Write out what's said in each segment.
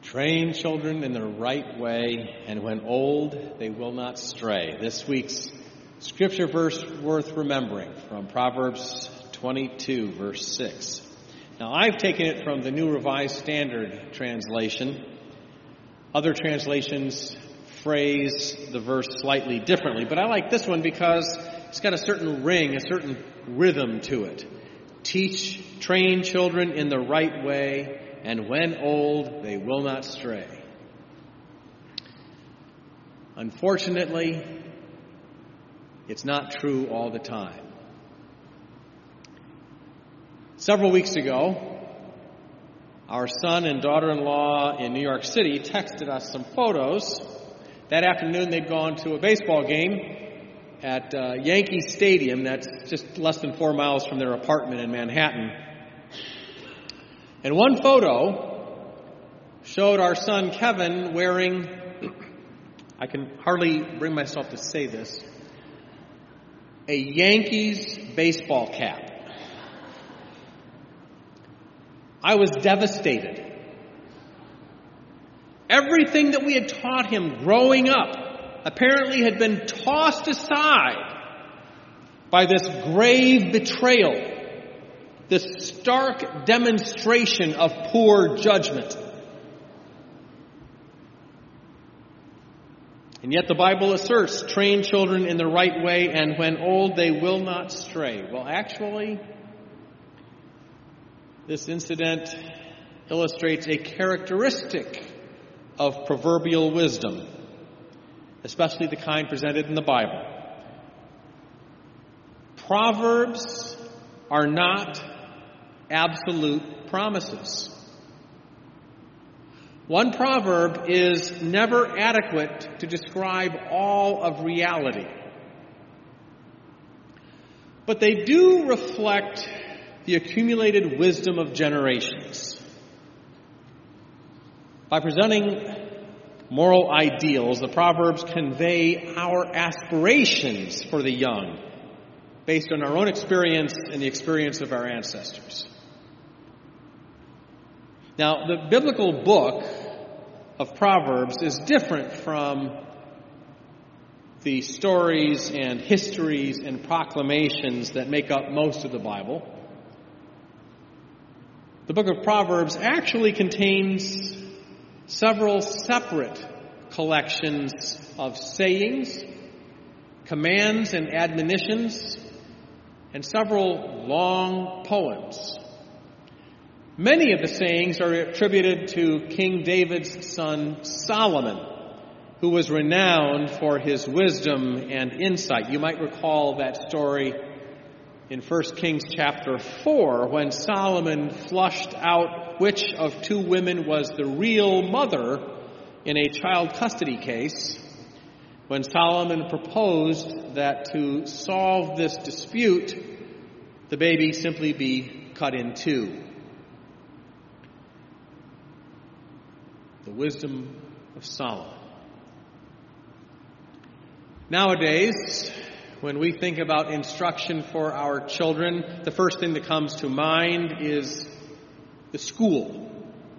Train children in the right way, and when old, they will not stray. This week's scripture verse worth remembering from Proverbs 22, verse 6. Now, I've taken it from the New Revised Standard Translation. Other translations phrase the verse slightly differently, but I like this one because it's got a certain ring, a certain rhythm to it. Train children in the right way, and when old, they will not stray. Unfortunately, it's not true all the time. Several weeks ago, our son and daughter-in-law in New York City texted us some photos. That afternoon, they'd gone to a baseball game at Yankee Stadium. That's just less than 4 miles from their apartment in Manhattan. And one photo showed our son Kevin wearing, I can hardly bring myself to say this, a Yankees baseball cap. I was devastated. Everything that we had taught him growing up apparently had been tossed aside by this grave betrayal, this stark demonstration of poor judgment. And yet the Bible asserts, train children in the right way, and when old they will not stray. Well, actually, this incident illustrates a characteristic of proverbial wisdom, especially the kind presented in the Bible. Proverbs are not absolute promises. One proverb is never adequate to describe all of reality. But they do reflect the accumulated wisdom of generations. By presenting moral ideals, the Proverbs convey our aspirations for the young, based on our own experience and the experience of our ancestors. Now, the biblical book of Proverbs is different from the stories and histories and proclamations that make up most of the Bible. The book of Proverbs actually contains several separate collections of sayings, commands and admonitions, and several long poems. Many of the sayings are attributed to King David's son Solomon, who was renowned for his wisdom and insight. You might recall that story in 1 Kings chapter 4, when Solomon flushed out which of two women was the real mother in a child custody case, when Solomon proposed that to solve this dispute, the baby simply be cut in two. The wisdom of Solomon. Nowadays, when we think about instruction for our children, the first thing that comes to mind is the school.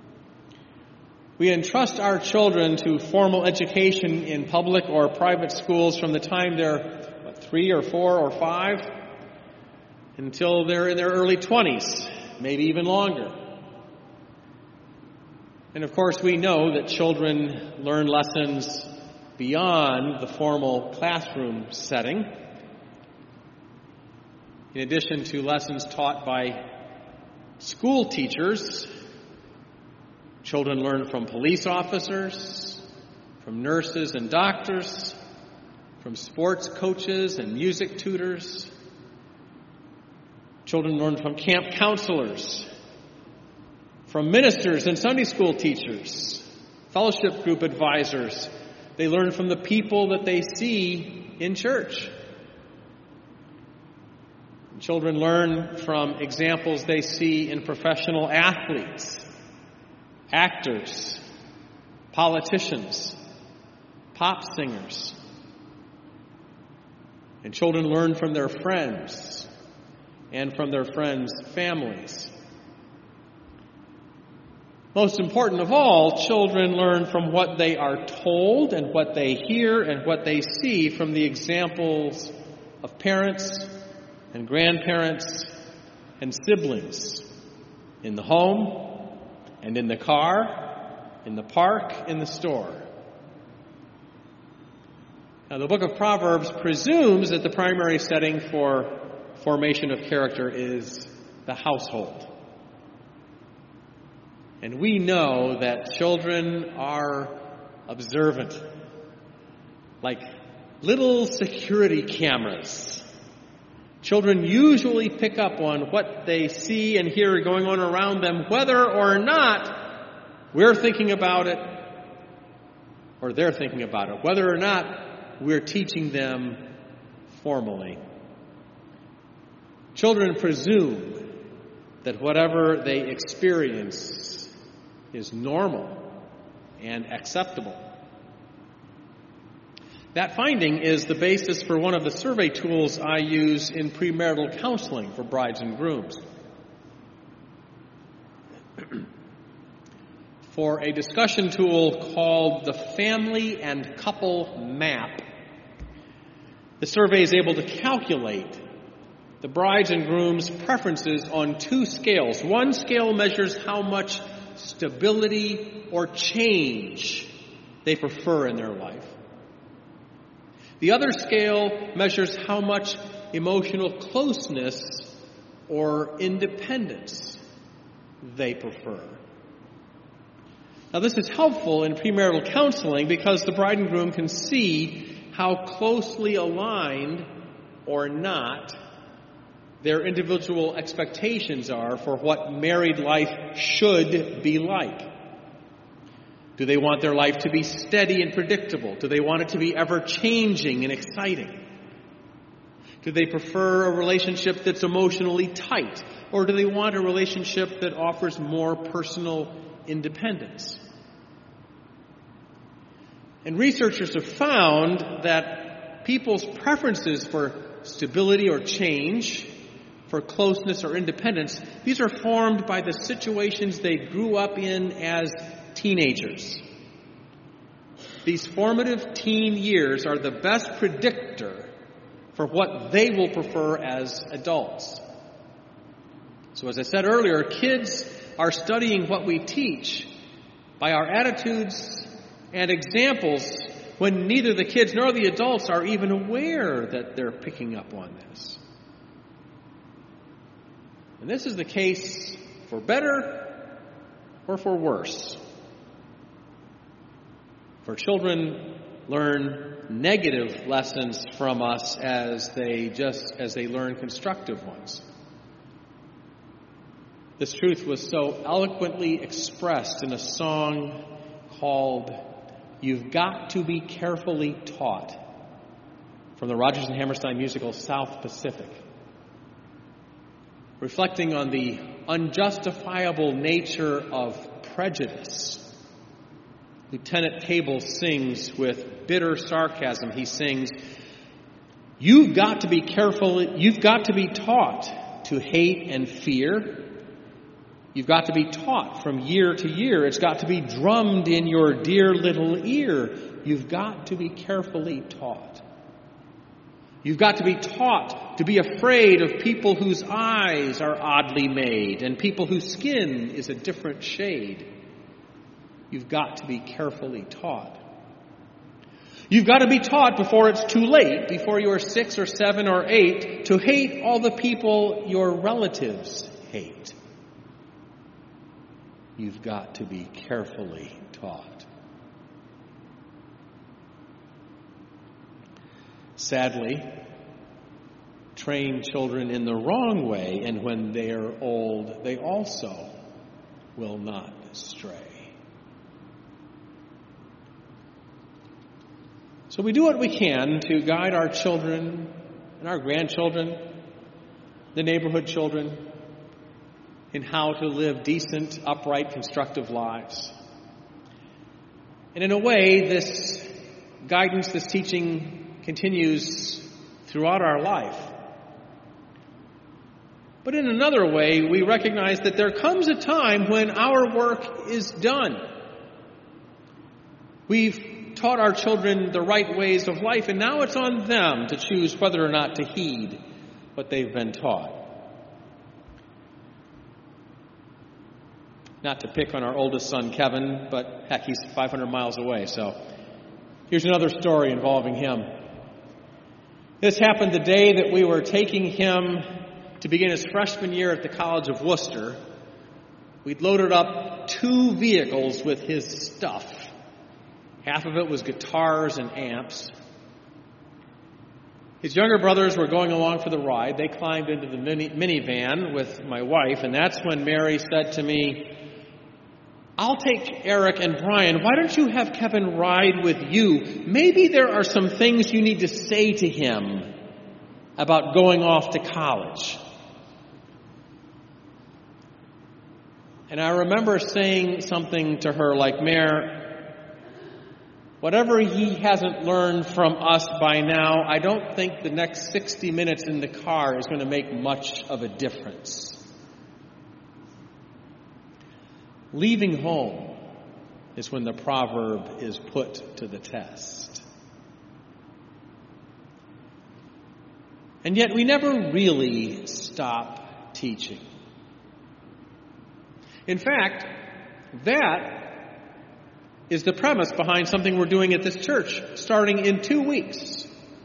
We entrust our children to formal education in public or private schools from the time they're 3 or 4 or 5 until they're in their early 20s, maybe even longer. And of course, we know that children learn lessons beyond the formal classroom setting. In addition to lessons taught by school teachers, children learn from police officers, from nurses and doctors, from sports coaches and music tutors. Children learn from camp counselors, from ministers and Sunday school teachers, fellowship group advisors. They learn from the people that they see in church. Children learn from examples they see in professional athletes, actors, politicians, pop singers. And children learn from their friends and from their friends' families. Most important of all, children learn from what they are told and what they hear and what they see from the examples of parents and grandparents and siblings in the home and in the car, in the park, in the store. Now, the book of Proverbs presumes that the primary setting for formation of character is the household. And we know that children are observant, like little security cameras. Children usually pick up on what they see and hear going on around them, whether or not we're thinking about it or they're thinking about it, whether or not we're teaching them formally. Children presume that whatever they experience is normal and acceptable. That finding is the basis for one of the survey tools I use in premarital counseling for brides and grooms. For a discussion tool called the Family and Couple Map, the survey is able to calculate the bride's and groom's preferences on two scales. One scale measures how much stability or change they prefer in their life. The other scale measures how much emotional closeness or independence they prefer. Now, this is helpful in premarital counseling because the bride and groom can see how closely aligned or not their individual expectations are for what married life should be like. Do they want their life to be steady and predictable? Do they want it to be ever-changing and exciting? Do they prefer a relationship that's emotionally tight? Or do they want a relationship that offers more personal independence? And researchers have found that people's preferences for stability or change, for closeness or independence, these are formed by the situations they grew up in as teenagers. These formative teen years are the best predictor for what they will prefer as adults. So as I said earlier, kids are studying what we teach by our attitudes and examples when neither the kids nor the adults are even aware that they're picking up on this. And this is the case for better or for worse. For children learn negative lessons from us as they learn constructive ones. This truth was so eloquently expressed in a song called "You've Got to Be Carefully Taught" from the Rodgers and Hammerstein musical South Pacific. Reflecting on the unjustifiable nature of prejudice, Lieutenant Cable sings with bitter sarcasm. He sings, "You've got to be careful, you've got to be taught to hate and fear. You've got to be taught from year to year. It's got to be drummed in your dear little ear. You've got to be carefully taught. You've got to be taught to be afraid of people whose eyes are oddly made and people whose skin is a different shade. You've got to be carefully taught. You've got to be taught before it's too late, before you're 6 or 7 or 8, to hate all the people your relatives hate. You've got to be carefully taught." Sadly, train children in the wrong way, and when they are old, they also will not stray. So we do what we can to guide our children and our grandchildren, the neighborhood children, in how to live decent, upright, constructive lives. And in a way, this guidance, this teaching continues throughout our life. But in another way, we recognize that there comes a time when our work is done. We've taught our children the right ways of life, and now it's on them to choose whether or not to heed what they've been taught. Not to pick on our oldest son, Kevin, but heck, he's 500 miles away, so here's another story involving him. This happened the day that we were taking him to begin his freshman year at the College of Worcester. We'd loaded up 2 vehicles with his stuff. Half of it was guitars and amps. His younger brothers were going along for the ride. They climbed into the minivan with my wife, and that's when Mary said to me, "I'll take Eric and Brian. Why don't you have Kevin ride with you? Maybe there are some things you need to say to him about going off to college." And I remember saying something to her like, "Mare, whatever he hasn't learned from us by now, I don't think the next 60 minutes in the car is going to make much of a difference." Leaving home is when the proverb is put to the test. And yet we never really stop teaching. In fact, that is the premise behind something we're doing at this church, starting in 2 weeks.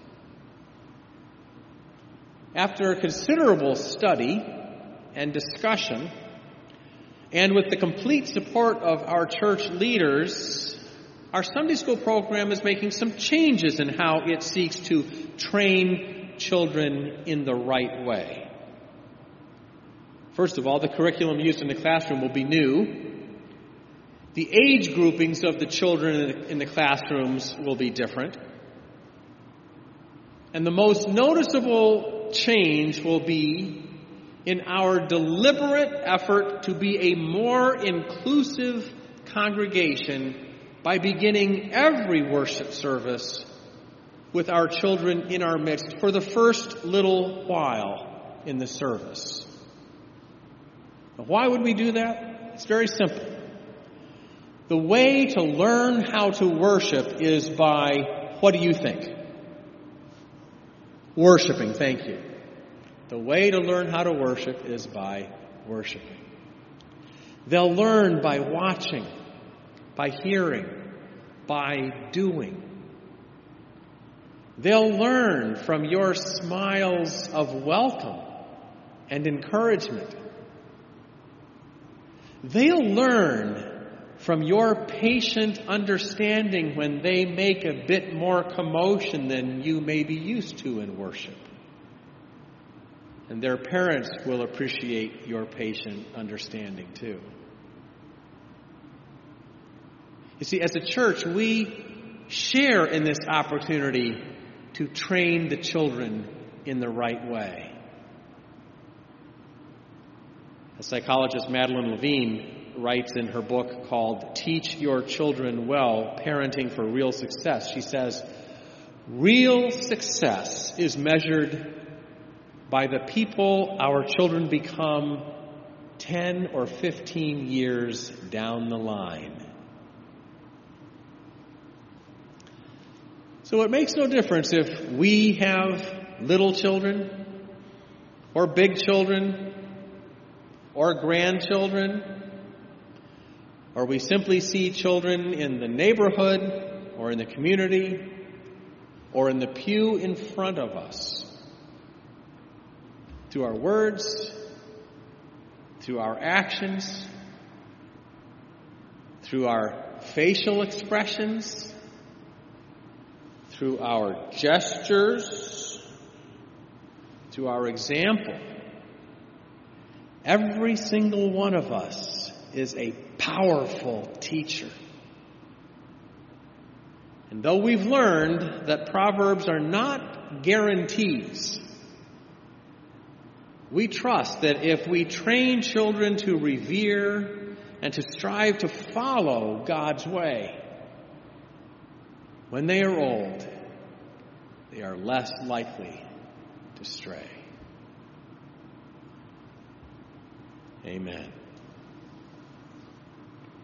After considerable study and discussion, and with the complete support of our church leaders, our Sunday school program is making some changes in how it seeks to train children in the right way. First of all, the curriculum used in the classroom will be new. The age groupings of the children in the classrooms will be different. And the most noticeable change will be in our deliberate effort to be a more inclusive congregation by beginning every worship service with our children in our midst for the first little while in the service. Now, why would we do that? It's very simple. The way to learn how to worship is by, what do you think? Worshiping, thank you. The way to learn how to worship is by worshiping. They'll learn by watching, by hearing, by doing. They'll learn from your smiles of welcome and encouragement. They'll learn from your patient understanding when they make a bit more commotion than you may be used to in worship. And their parents will appreciate your patient understanding too. You see, as a church, we share in this opportunity to train the children in the right way. The psychologist Madeline Levine writes in her book called Teach Your Children Well, Parenting for Real Success. She says, real success is measured by the people our children become 10 or 15 years down the line. So it makes no difference if we have little children or big children or grandchildren, or we simply see children in the neighborhood or in the community or in the pew in front of us. Through our words, through our actions, through our facial expressions, through our gestures, through our example, every single one of us is a powerful teacher. And though we've learned that Proverbs are not guarantees, we trust that if we train children to revere and to strive to follow God's way, when they are old, they are less likely to stray. Amen.